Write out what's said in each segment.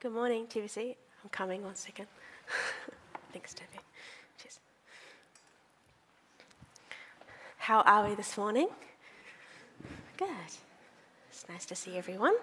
Good morning, TVC. I'm coming, 1 second. Thanks, Toby. Cheers. How are we this morning? Good. It's nice to see everyone.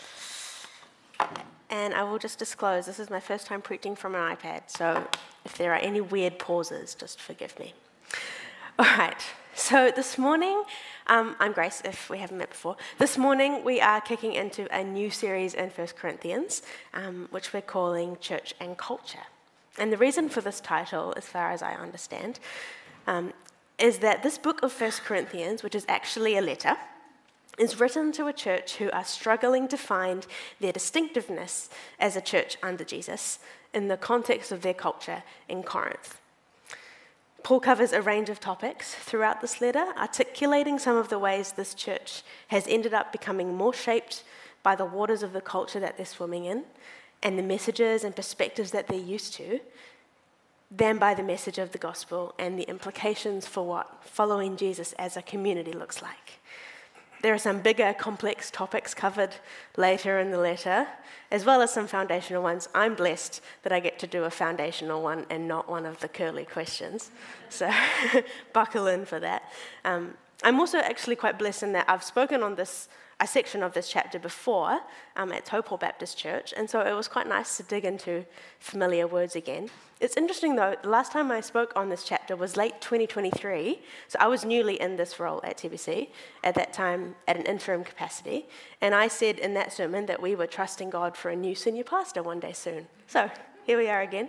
And I will just disclose, this is my first time preaching from an iPad, so if there are any weird pauses, just forgive me. All right, so this morning, I'm Grace, if we haven't met before. This morning, we are kicking into a new series in 1 Corinthians, which we're calling Church and Culture. And the reason for this title, as far as I understand, is that this book of 1 Corinthians, which is actually a letter, is written to a church who are struggling to find their distinctiveness as a church under Jesus in the context of their culture in Corinth. Paul covers a range of topics throughout this letter, articulating some of the ways this church has ended up becoming more shaped by the waters of the culture that they're swimming in and the messages and perspectives that they're used to, than by the message of the gospel and the implications for what following Jesus as a community looks like. There are some bigger, complex topics covered later in the letter, as well as some foundational ones. I'm blessed that I get to do a foundational one and not one of the curly questions, so buckle in for that. I'm also actually quite blessed in that I've spoken on a section of this chapter before at Taupo Baptist Church, and so it was quite nice to dig into familiar words again. It's interesting though, the last time I spoke on this chapter was late 2023, so I was newly in this role at TBC, at that time at an interim capacity, and I said in that sermon that we were trusting God for a new senior pastor one day soon. So here we are again.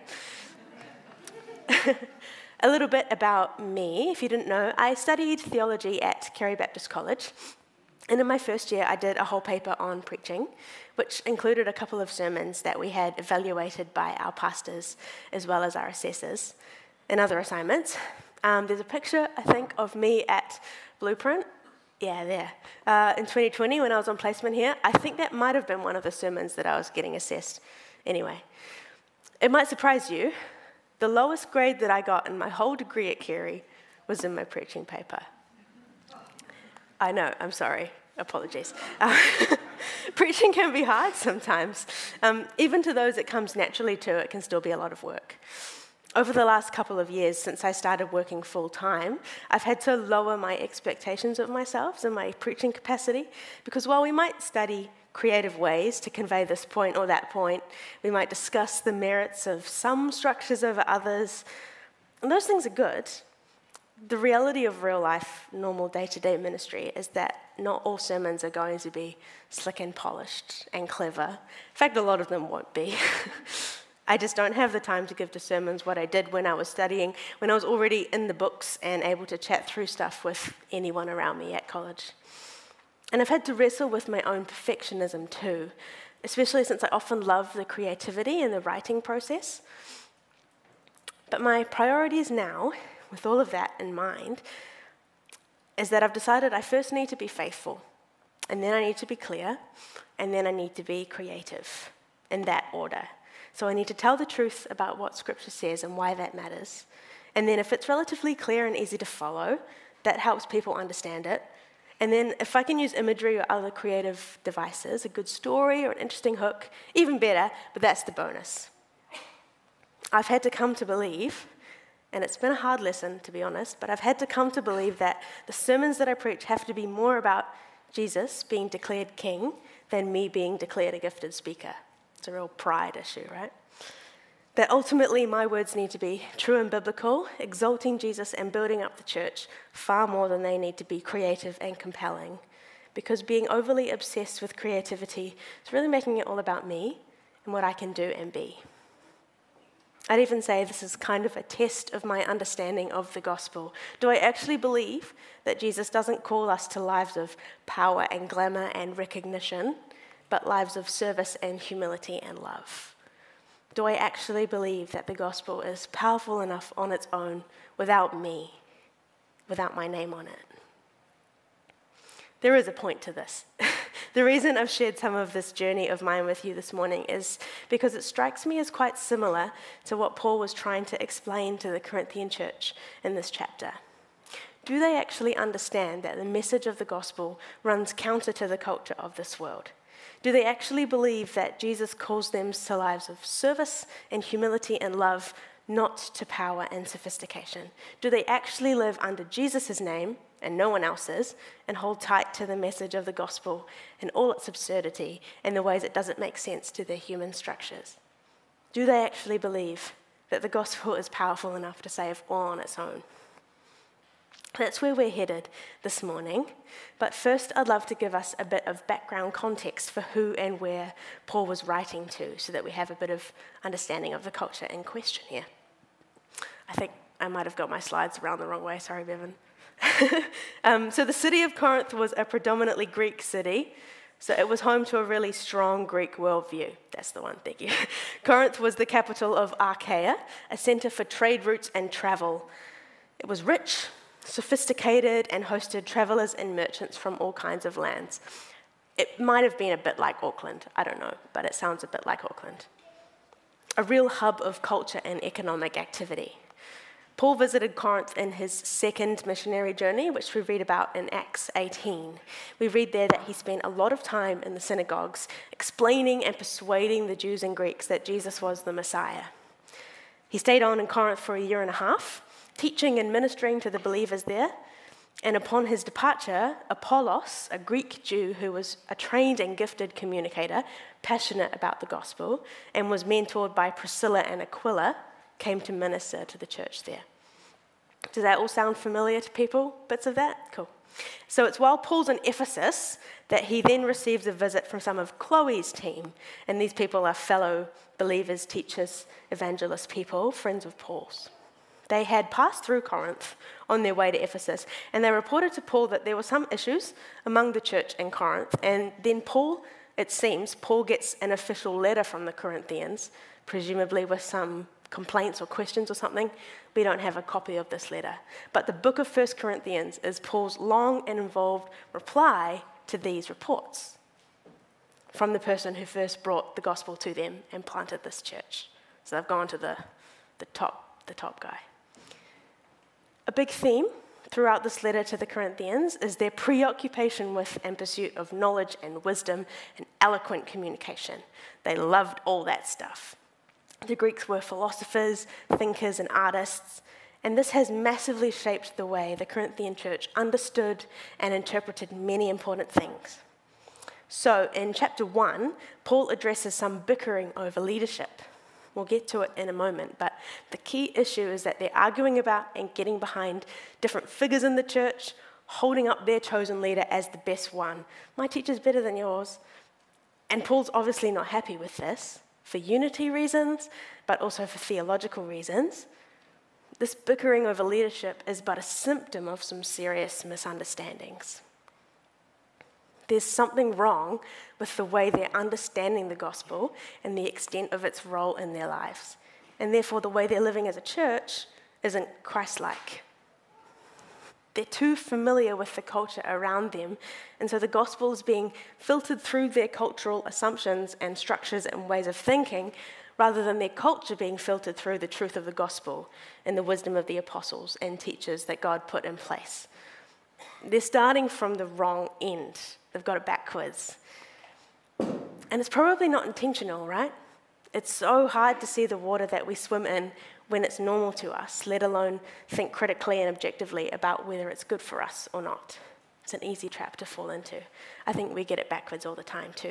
A little bit about me, if you didn't know, I studied theology at Carey Baptist College. And in my first year, I did a whole paper on preaching, which included a couple of sermons that we had evaluated by our pastors as well as our assessors and other assignments. There's a picture, I think, of me at Blueprint. Yeah, there. In 2020, when I was on placement here, I think that might have been one of the sermons that I was getting assessed. Anyway, it might surprise you, the lowest grade that I got in my whole degree at Carey was in my preaching paper. I know, I'm sorry, apologies. Preaching can be hard sometimes. Even to those it comes naturally to, it can still be a lot of work. Over the last couple of years, since I started working full-time, I've had to lower my expectations of myself and my preaching capacity, because while we might study creative ways to convey this point or that point, we might discuss the merits of some structures over others, and those things are good. The reality of real life, normal day-to-day ministry is that not all sermons are going to be slick and polished and clever. In fact, a lot of them won't be. I just don't have the time to give to sermons what I did when I was studying, when I was already in the books and able to chat through stuff with anyone around me at college. And I've had to wrestle with my own perfectionism too, especially since I often love the creativity and the writing process. But my priorities now, with all of that in mind, is that I've decided I first need to be faithful, and then I need to be clear, and then I need to be creative, in that order. So I need to tell the truth about what Scripture says and why that matters. And then if it's relatively clear and easy to follow, that helps people understand it. And then if I can use imagery or other creative devices, a good story or an interesting hook, even better, but that's the bonus. I've had to come to believe, and it's been a hard lesson, to be honest, but I've had to come to believe that the sermons that I preach have to be more about Jesus being declared king than me being declared a gifted speaker. It's a real pride issue, right? That ultimately my words need to be true and biblical, exalting Jesus and building up the church far more than they need to be creative and compelling. Because being overly obsessed with creativity is really making it all about me and what I can do and be. I'd even say this is kind of a test of my understanding of the gospel. Do I actually believe that Jesus doesn't call us to lives of power and glamour and recognition, but lives of service and humility and love? Do I actually believe that the gospel is powerful enough on its own without me, without my name on it? There is a point to this. The reason I've shared some of this journey of mine with you this morning is because it strikes me as quite similar to what Paul was trying to explain to the Corinthian church in this chapter. Do they actually understand that the message of the gospel runs counter to the culture of this world? Do they actually believe that Jesus calls them to lives of service and humility and love, not to power and sophistication? Do they actually live under Jesus' name and no one else's, and hold tight to the message of the gospel and all its absurdity and the ways it doesn't make sense to their human structures? Do they actually believe that the gospel is powerful enough to save all on its own? That's where we're headed this morning. But first, I'd love to give us a bit of background context for who and where Paul was writing to, so that we have a bit of understanding of the culture in question here. I think I might have got my slides around the wrong way. Sorry, Bevan. So the city of Corinth was a predominantly Greek city. So it was home to a really strong Greek worldview. That's the one, thank you. Corinth was the capital of Achaia, a center for trade routes and travel. It was rich, sophisticated, and hosted travelers and merchants from all kinds of lands. It might have been a bit like Auckland, I don't know, but it sounds a bit like Auckland. A real hub of culture and economic activity. Paul visited Corinth in his second missionary journey, which we read about in Acts 18. We read there that he spent a lot of time in the synagogues explaining and persuading the Jews and Greeks that Jesus was the Messiah. He stayed on in Corinth for 1.5 years, teaching and ministering to the believers there. And upon his departure, Apollos, a Greek Jew who was a trained and gifted communicator, passionate about the gospel, and was mentored by Priscilla and Aquila, came to minister to the church there. Does that all sound familiar to people? Bits of that? Cool. So it's while Paul's in Ephesus that he then receives a visit from some of Chloe's team. And these people are fellow believers, teachers, evangelist people, friends of Paul's. They had passed through Corinth on their way to Ephesus, and they reported to Paul that there were some issues among the church in Corinth. And then Paul gets an official letter from the Corinthians, presumably with some complaints or questions or something. We don't have a copy of this letter. But the book of 1 Corinthians is Paul's long and involved reply to these reports from the person who first brought the gospel to them and planted this church. So they've gone to the top guy. A big theme throughout this letter to the Corinthians is their preoccupation with and pursuit of knowledge and wisdom and eloquent communication. They loved all that stuff. The Greeks were philosophers, thinkers, and artists, and this has massively shaped the way the Corinthian church understood and interpreted many important things. So in chapter 1, Paul addresses some bickering over leadership. We'll get to it in a moment, but the key issue is that they're arguing about and getting behind different figures in the church, holding up their chosen leader as the best one. My teacher's better than yours. And Paul's obviously not happy with this, for unity reasons, but also for theological reasons. This bickering over leadership is but a symptom of some serious misunderstandings. There's something wrong with the way they're understanding the gospel and the extent of its role in their lives. And therefore, the way they're living as a church isn't Christ-like. They're too familiar with the culture around them, and so the gospel is being filtered through their cultural assumptions and structures and ways of thinking, rather than their culture being filtered through the truth of the gospel and the wisdom of the apostles and teachers that God put in place. They're starting from the wrong end. They've got it backwards. And it's probably not intentional, right? It's so hard to see the water that we swim in when it's normal to us, let alone think critically and objectively about whether it's good for us or not. It's an easy trap to fall into. I think we get it backwards all the time too.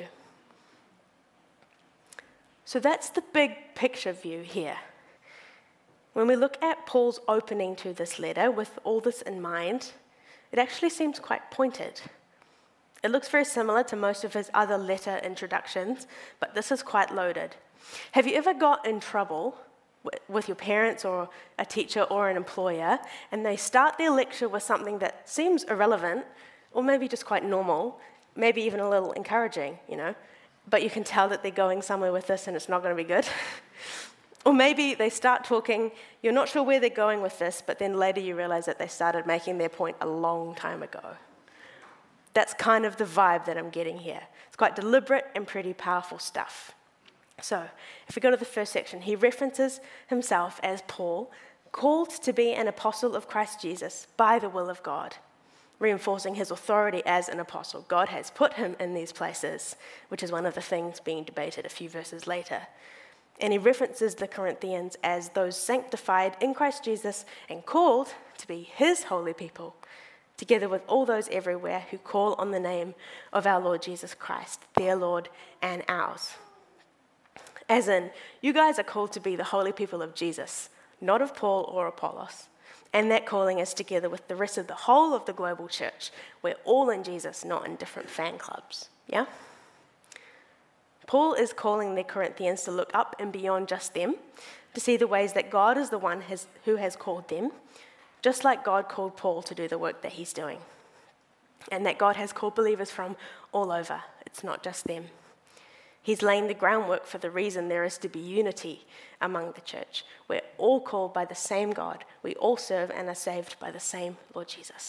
So that's the big picture view here. When we look at Paul's opening to this letter with all this in mind, it actually seems quite pointed. It looks very similar to most of his other letter introductions, but this is quite loaded. Have you ever got in trouble with your parents or a teacher or an employer, and they start their lecture with something that seems irrelevant, or maybe just quite normal, maybe even a little encouraging, but you can tell that they're going somewhere with this and it's not going to be good? Or maybe they start talking, you're not sure where they're going with this, but then later you realize that they started making their point a long time ago. That's kind of the vibe that I'm getting here. It's quite deliberate and pretty powerful stuff. So, if we go to the first section, he references himself as Paul, called to be an apostle of Christ Jesus by the will of God. reinforcing his authority as an apostle. God has put him in these places, which is one of the things being debated a few verses later. And he references the Corinthians as those sanctified in Christ Jesus and called to be his holy people, together with all those everywhere who call on the name of our Lord Jesus Christ, their Lord and ours. As in, you guys are called to be the holy people of Jesus, not of Paul or Apollos. And that calling is together with the rest of the whole of the global church. We're all in Jesus, not in different fan clubs. Yeah? Paul is calling the Corinthians to look up and beyond just them, to see the ways that God is the one who has called them, just like God called Paul to do the work that he's doing. And that God has called believers from all over. It's not just them. He's laying the groundwork for the reason there is to be unity among the church. We're all called by the same God. We all serve and are saved by the same Lord Jesus.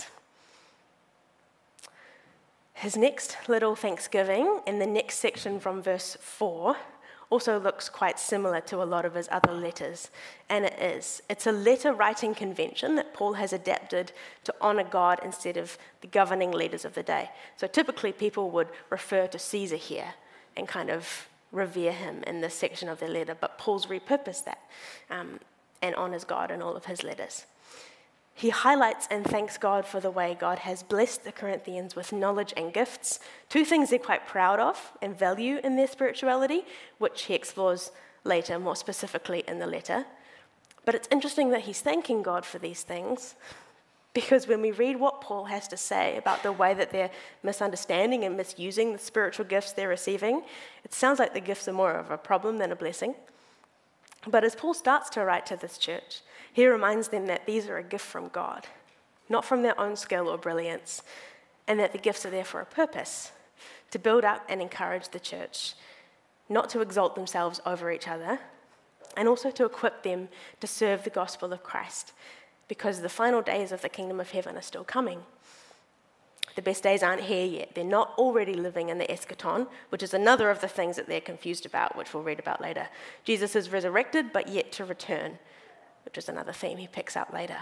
His next little thanksgiving in the next section from verse 4 also looks quite similar to a lot of his other letters, and it is. It's a letter writing convention that Paul has adapted to honor God instead of the governing leaders of the day. So typically people would refer to Caesar here and kind of revere him in this section of their letter, but Paul's repurposed that and honors God in all of his letters. He highlights and thanks God for the way God has blessed the Corinthians with knowledge and gifts, two things they're quite proud of and value in their spirituality, which he explores later, more specifically in the letter. But it's interesting that he's thanking God for these things, because when we read what Paul has to say about the way that they're misunderstanding and misusing the spiritual gifts they're receiving, it sounds like the gifts are more of a problem than a blessing. But as Paul starts to write to this church, he reminds them that these are a gift from God, not from their own skill or brilliance, and that the gifts are there for a purpose, to build up and encourage the church, not to exalt themselves over each other, and also to equip them to serve the gospel of Christ, because the final days of the kingdom of heaven are still coming. The best days aren't here yet. They're not already living in the eschaton, which is another of the things that they're confused about, which we'll read about later. Jesus is resurrected, but yet to return, which is another theme he picks up later.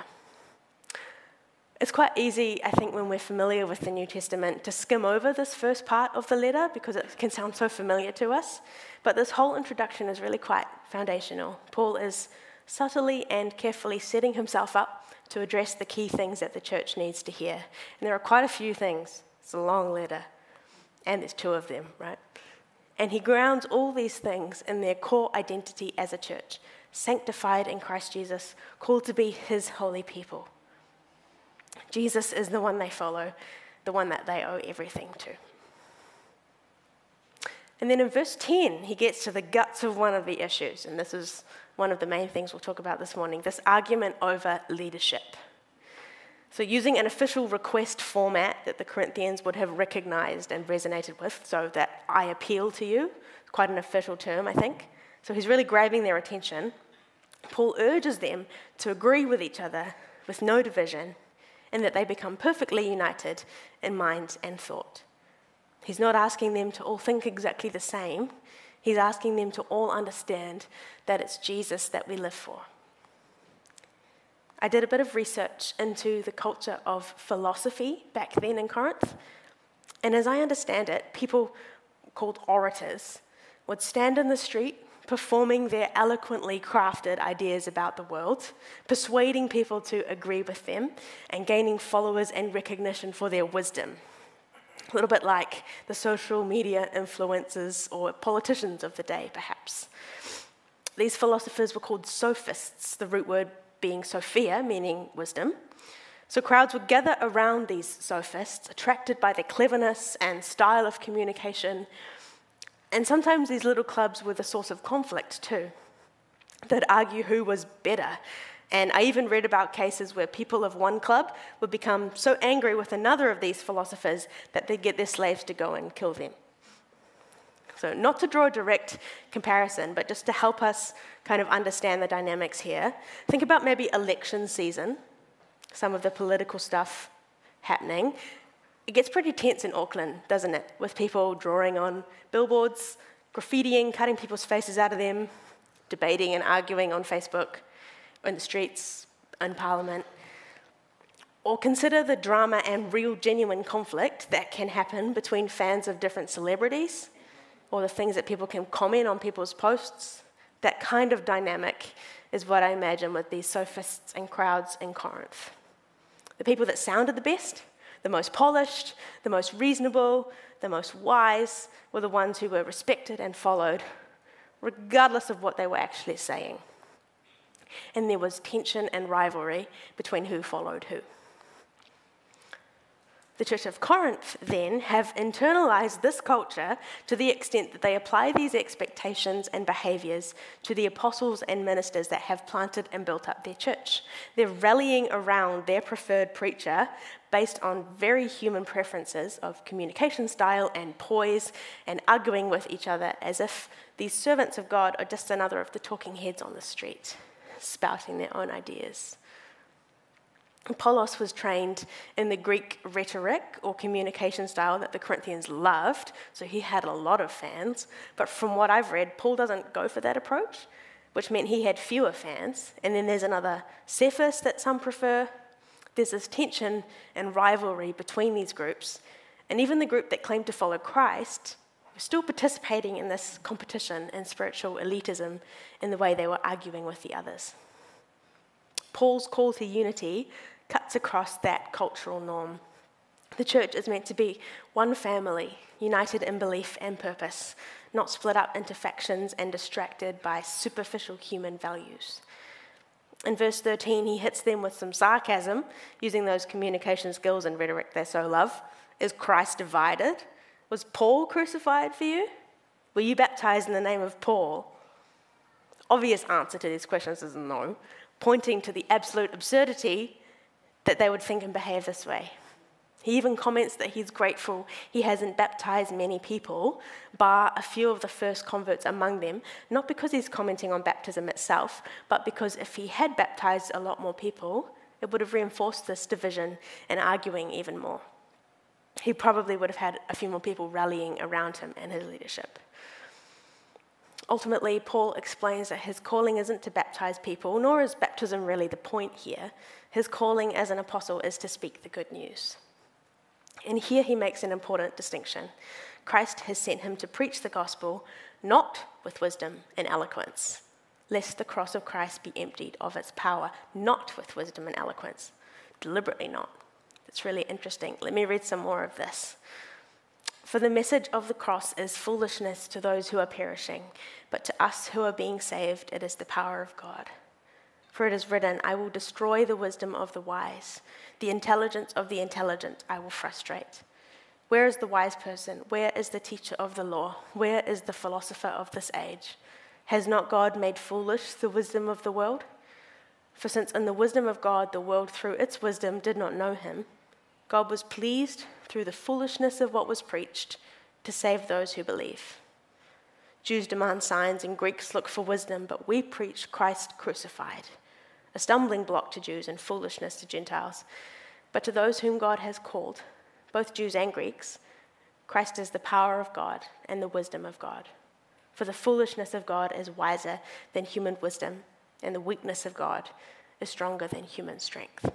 It's quite easy, I think, when we're familiar with the New Testament to skim over this first part of the letter because it can sound so familiar to us. But this whole introduction is really quite foundational. Paul is subtly and carefully setting himself up to address the key things that the church needs to hear. And there are quite a few things. It's a long letter, and there's two of them, right? And he grounds all these things in their core identity as a church, sanctified in Christ Jesus, called to be his holy people. Jesus is the one they follow, the one that they owe everything to. And then in verse 10, he gets to the guts of one of the issues, and this is one of the main things we'll talk about this morning, this argument over leadership. So using an official request format that the Corinthians would have recognized and resonated with, so that I appeal to you, quite an official term, I think. So he's really grabbing their attention. Paul urges them to agree with each other with no division, and that they become perfectly united in mind and thought. He's not asking them to all think exactly the same. He's asking them to all understand that it's Jesus that we live for. I did a bit of research into the culture of philosophy back then in Corinth, and as I understand it, people called orators would stand in the street performing their eloquently crafted ideas about the world, persuading people to agree with them, and gaining followers and recognition for their wisdom. A little bit like the social media influencers or politicians of the day, perhaps. These philosophers were called sophists, the root word being Sophia, meaning wisdom. So crowds would gather around these sophists, attracted by their cleverness and style of communication. And sometimes these little clubs were the source of conflict too, that argue who was better. And I even read about cases where people of one club would become so angry with another of these philosophers that they'd get their slaves to go and kill them. So not to draw a direct comparison, but just to help us kind of understand the dynamics here, think about maybe election season, some of the political stuff happening. It gets pretty tense in Auckland, doesn't it? With people drawing on billboards, graffitiing, cutting people's faces out of them, debating and arguing on Facebook, in the streets, in Parliament. Or consider the drama and real genuine conflict that can happen between fans of different celebrities, or the things that people can comment on people's posts. That kind of dynamic is what I imagine with these sophists and crowds in Corinth. The people that sounded the best, the most polished, the most reasonable, the most wise, were the ones who were respected and followed, regardless of what they were actually saying. And there was tension and rivalry between who followed who. The Church of Corinth, then, have internalized this culture to the extent that they apply these expectations and behaviors to the apostles and ministers that have planted and built up their church. They're rallying around their preferred preacher based on very human preferences of communication style and poise, and arguing with each other as if these servants of God are just another of the talking heads on the street, spouting their own ideas. Apollos was trained in the Greek rhetoric or communication style that the Corinthians loved, so he had a lot of fans. But from what I've read, Paul doesn't go for that approach, which meant he had fewer fans. And then there's another Cephas that some prefer. There's this tension and rivalry between these groups. And even the group that claimed to follow Christ were still participating in this competition and spiritual elitism in the way they were arguing with the others. Paul's call to unity cuts across that cultural norm. The church is meant to be one family, united in belief and purpose, not split up into factions and distracted by superficial human values. In verse 13, he hits them with some sarcasm, using those communication skills and rhetoric they so love. Is Christ divided? Was Paul crucified for you? Were you baptized in the name of Paul? Obvious answer to these questions is no, pointing to the absolute absurdity that they would think and behave this way. He even comments that he's grateful he hasn't baptized many people, bar a few of the first converts among them, not because he's commenting on baptism itself, but because if he had baptized a lot more people, it would have reinforced this division and arguing even more. He probably would have had a few more people rallying around him and his leadership. Ultimately, Paul explains that his calling isn't to baptize people, nor is baptism really the point here. His calling as an apostle is to speak the good news. And here he makes an important distinction. Christ has sent him to preach the gospel, not with wisdom and eloquence, lest the cross of Christ be emptied of its power, not with wisdom and eloquence, deliberately not. It's really interesting. Let me read some more of this. For the message of the cross is foolishness to those who are perishing, but to us who are being saved, it is the power of God. For it is written, I will destroy the wisdom of the wise. The intelligence of the intelligent I will frustrate. Where is the wise person? Where is the teacher of the law? Where is the philosopher of this age? Has not God made foolish the wisdom of the world? For since in the wisdom of God the world through its wisdom did not know him, God was pleased through the foolishness of what was preached to save those who believe. Jews demand signs and Greeks look for wisdom, but we preach Christ crucified, a stumbling block to Jews and foolishness to Gentiles. But to those whom God has called, both Jews and Greeks, Christ is the power of God and the wisdom of God. For the foolishness of God is wiser than human wisdom, and the weakness of God is stronger than human strength.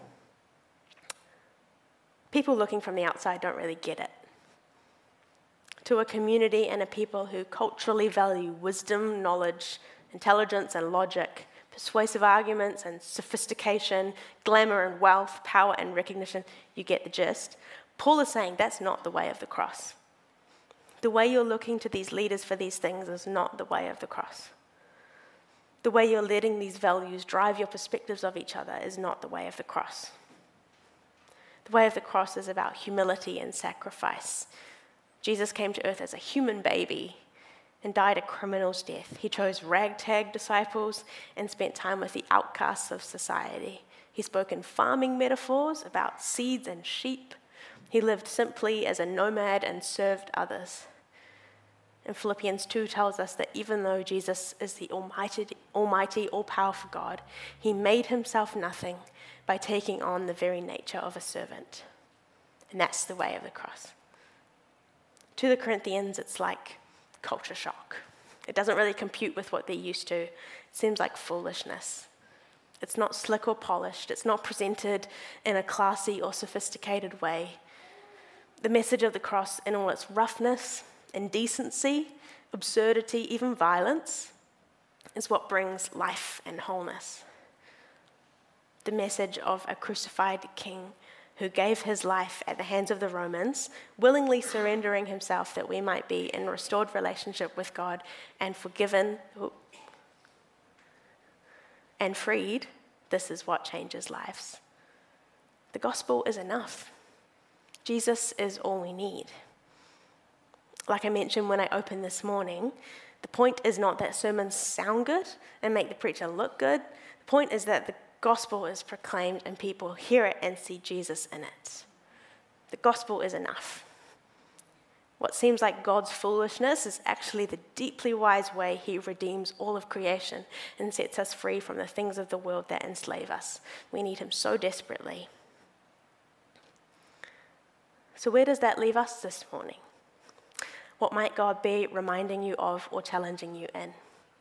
People looking from the outside don't really get it. To a community and a people who culturally value wisdom, knowledge, intelligence and logic, persuasive arguments and sophistication, glamour and wealth, power and recognition, you get the gist. Paul is saying that's not the way of the cross. The way you're looking to these leaders for these things is not the way of the cross. The way you're letting these values drive your perspectives of each other is not the way of the cross. The way of the cross is about humility and sacrifice. Jesus came to earth as a human baby and died a criminal's death. He chose ragtag disciples and spent time with the outcasts of society. He spoke in farming metaphors about seeds and sheep. He lived simply as a nomad and served others. And Philippians 2 tells us that even though Jesus is the almighty, all-powerful God, he made himself nothing by taking on the very nature of a servant. And that's the way of the cross. To the Corinthians, it's like culture shock. It doesn't really compute with what they're used to. It seems like foolishness. It's not slick or polished. It's not presented in a classy or sophisticated way. The message of the cross in all its roughness, indecency, absurdity, even violence, is what brings life and wholeness. The message of a crucified king who gave his life at the hands of the Romans, willingly surrendering himself that we might be in restored relationship with God and forgiven and freed. This is what changes lives. The gospel is enough. Jesus is all we need. Like I mentioned when I opened this morning, the point is not that sermons sound good and make the preacher look good. The point is that the gospel is proclaimed and people hear it and see Jesus in it. The gospel is enough. What seems like God's foolishness is actually the deeply wise way he redeems all of creation and sets us free from the things of the world that enslave us. We need him so desperately. So where does that leave us this morning? What might God be reminding you of or challenging you in?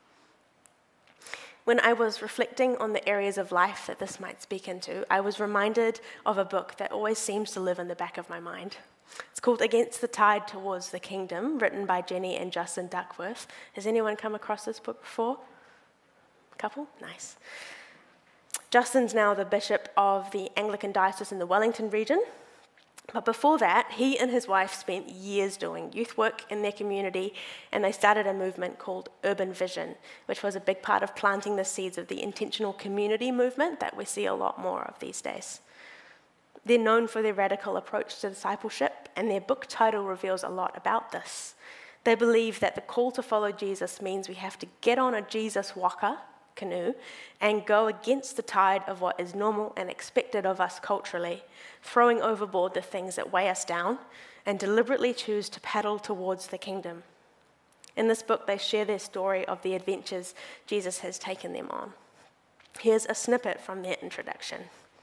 When I was reflecting on the areas of life that this might speak into, I was reminded of a book that always seems to live in the back of my mind. It's called Against the Tide Towards the Kingdom, written by Jenny and Justin Duckworth. Has anyone come across this book before? A couple? Nice. Justin's now the bishop of the Anglican Diocese in the Wellington region. But before that, he and his wife spent years doing youth work in their community, and they started a movement called Urban Vision, which was a big part of planting the seeds of the intentional community movement that we see a lot more of these days. They're known for their radical approach to discipleship, and their book title reveals a lot about this. They believe that the call to follow Jesus means we have to get on a Jesus walker, canoe, and go against the tide of what is normal and expected of us culturally, throwing overboard the things that weigh us down, and deliberately choose to paddle towards the kingdom. In this book, they share their story of the adventures Jesus has taken them on. Here's a snippet from their introduction.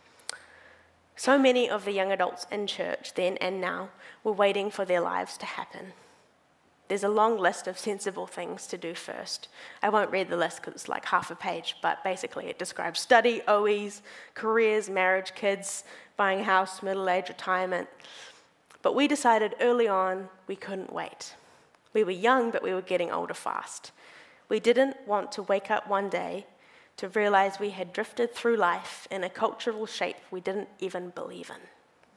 So many of the young adults in church then and now were waiting for their lives to happen. There's a long list of sensible things to do first. I won't read the list because it's like half a page, but basically it describes study, OEs, careers, marriage, kids, buying a house, middle age, retirement. But we decided early on we couldn't wait. We were young, but we were getting older fast. We didn't want to wake up one day to realize we had drifted through life in a cultural shape we didn't even believe in.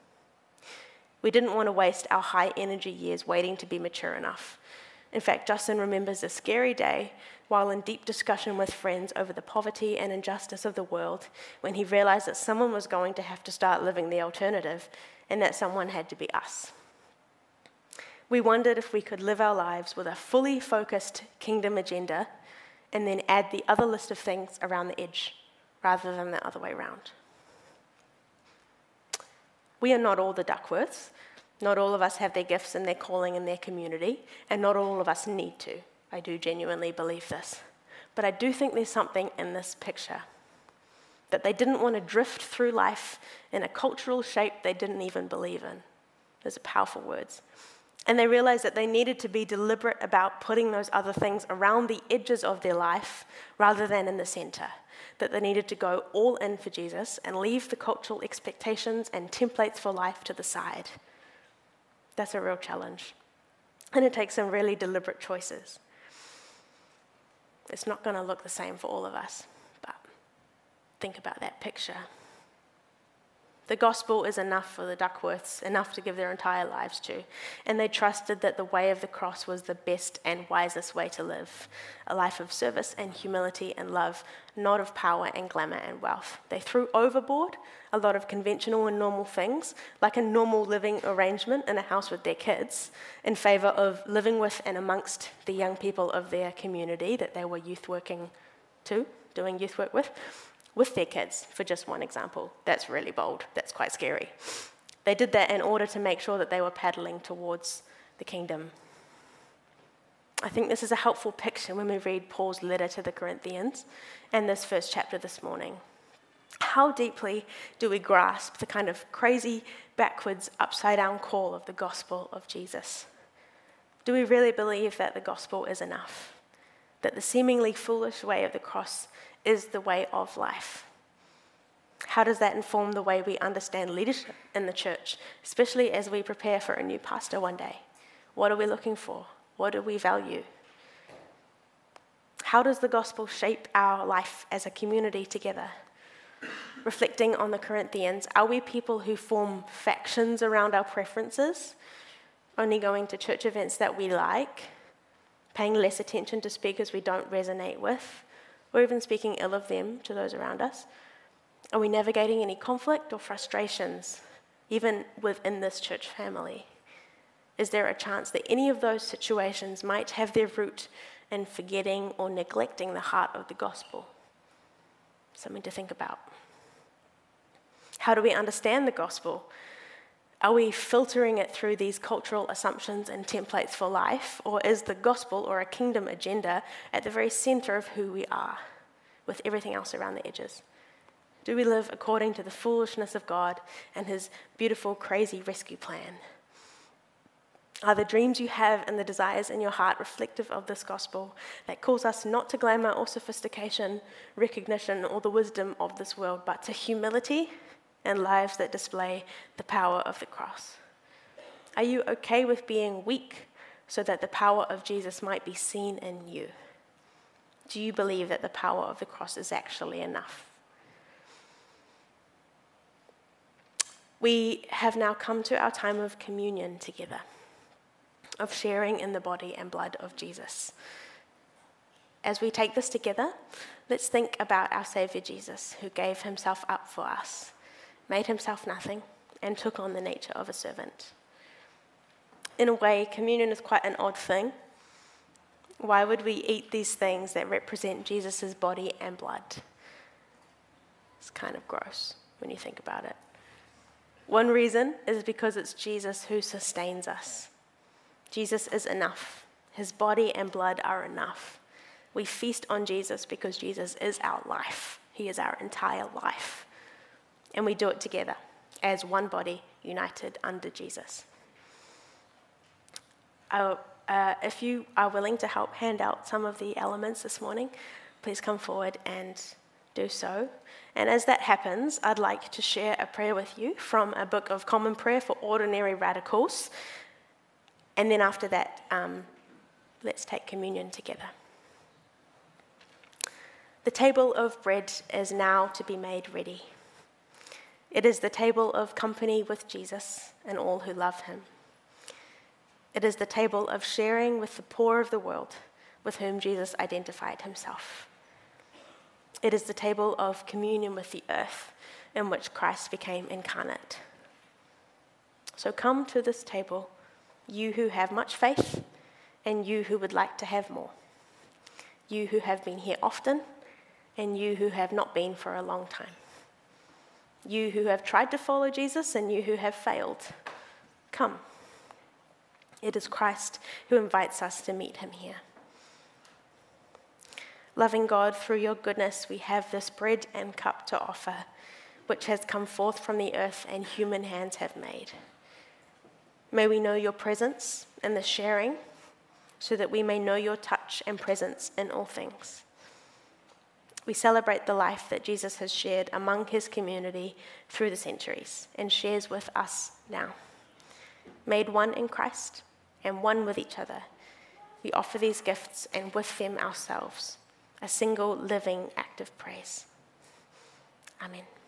We didn't want to waste our high energy years waiting to be mature enough. In fact, Justin remembers a scary day while in deep discussion with friends over the poverty and injustice of the world when he realized that someone was going to have to start living the alternative and that someone had to be us. We wondered if we could live our lives with a fully focused kingdom agenda and then add the other list of things around the edge rather than the other way around. We are not all the Duckworths. Not all of us have their gifts and their calling in their community, and not all of us need to. I do genuinely believe this. But I do think there's something in this picture, that they didn't want to drift through life in a cultural shape they didn't even believe in. Those are powerful words. And they realized that they needed to be deliberate about putting those other things around the edges of their life rather than in the center. That they needed to go all in for Jesus and leave the cultural expectations and templates for life to the side. That's a real challenge. And it takes some really deliberate choices. It's not going to look the same for all of us, but think about that picture. The gospel is enough for the Duckworths, enough to give their entire lives to. And they trusted that the way of the cross was the best and wisest way to live. A life of service and humility and love, not of power and glamour and wealth. They threw overboard a lot of conventional and normal things, like a normal living arrangement in a house with their kids, in favor of living with and amongst the young people of their community that they were doing youth work with their kids, for just one example. That's really bold. That's quite scary. They did that in order to make sure that they were paddling towards the kingdom. I think this is a helpful picture when we read Paul's letter to the Corinthians and this first chapter this morning. How deeply do we grasp the kind of crazy, backwards, upside-down call of the gospel of Jesus? Do we really believe that the gospel is enough? That the seemingly foolish way of the cross is the way of life? How does that inform the way we understand leadership in the church, especially as we prepare for a new pastor one day? What are we looking for? What do we value? How does the gospel shape our life as a community together? Reflecting on the Corinthians, are we people who form factions around our preferences, only going to church events that we like, paying less attention to speakers we don't resonate with, or even speaking ill of them to those around us? Are we navigating any conflict or frustrations, even within this church family? Is there a chance that any of those situations might have their root in forgetting or neglecting the heart of the gospel? Something to think about. How do we understand the gospel? Are we filtering it through these cultural assumptions and templates for life, or is the gospel or a kingdom agenda at the very center of who we are, with everything else around the edges? Do we live according to the foolishness of God and his beautiful, crazy rescue plan? Are the dreams you have and the desires in your heart reflective of this gospel that calls us not to glamour or sophistication, recognition, or the wisdom of this world, but to humility and lives that display the power of the cross? Are you okay with being weak so that the power of Jesus might be seen in you? Do you believe that the power of the cross is actually enough? We have now come to our time of communion together, of sharing in the body and blood of Jesus. As we take this together, let's think about our Saviour Jesus, who gave himself up for us, made himself nothing, and took on the nature of a servant. In a way, communion is quite an odd thing. Why would we eat these things that represent Jesus' body and blood? It's kind of gross when you think about it. One reason is because it's Jesus who sustains us. Jesus is enough. His body and blood are enough. We feast on Jesus because Jesus is our life. He is our entire life. And we do it together as one body united under Jesus. If you are willing to help hand out some of the elements this morning, please come forward and do so. And as that happens, I'd like to share a prayer with you from a book of Common Prayer for Ordinary Radicals. And then after that, let's take communion together. The table of bread is now to be made ready. It is the table of company with Jesus and all who love him. It is the table of sharing with the poor of the world, with whom Jesus identified himself. It is the table of communion with the earth, in which Christ became incarnate. So come to this table, you who have much faith, and you who would like to have more. You who have been here often, and you who have not been for a long time. You who have tried to follow Jesus, and you who have failed. Come. It is Christ who invites us to meet him here. Loving God, through your goodness, we have this bread and cup to offer, which has come forth from the earth and human hands have made. May we know your presence in the sharing, so that we may know your touch and presence in all things. We celebrate the life that Jesus has shared among his community through the centuries and shares with us now. Made one in Christ and one with each other, we offer these gifts and with them ourselves, a single living act of praise. Amen.